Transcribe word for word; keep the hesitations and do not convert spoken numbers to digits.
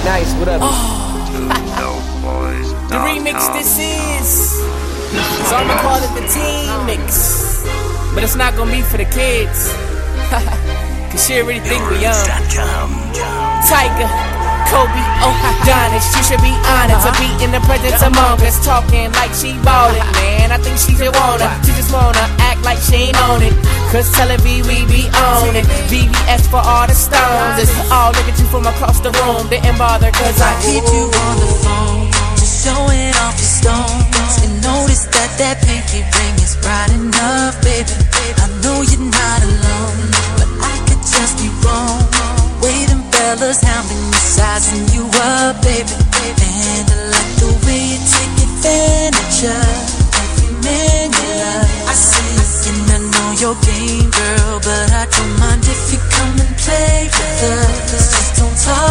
Nice, what up? Oh. The remix this is. So I'ma call it the team mix. But it's not gonna be for the kids. Cause she already think we young. Tiger, Kobe, oh, Adonis. She should be honored to be in the presence among us. Talking like she ballin', man. I think she just wanna, she just wanna act like she ain't on it. Cause tell her V, we be on it. V V S for all the stones. It's all look at you from across the room. Didn't bother cause I keep you on the phone, just showing off your stones. And notice that that pinky ring is bright enough, baby. I know you're not alone, but I could just be wrong. Way them fellas hounding you, sizing you up, baby. And I like the way you take advantage of every man you love. I see you and I know your game, girl, but I don't mind if you come and play with us.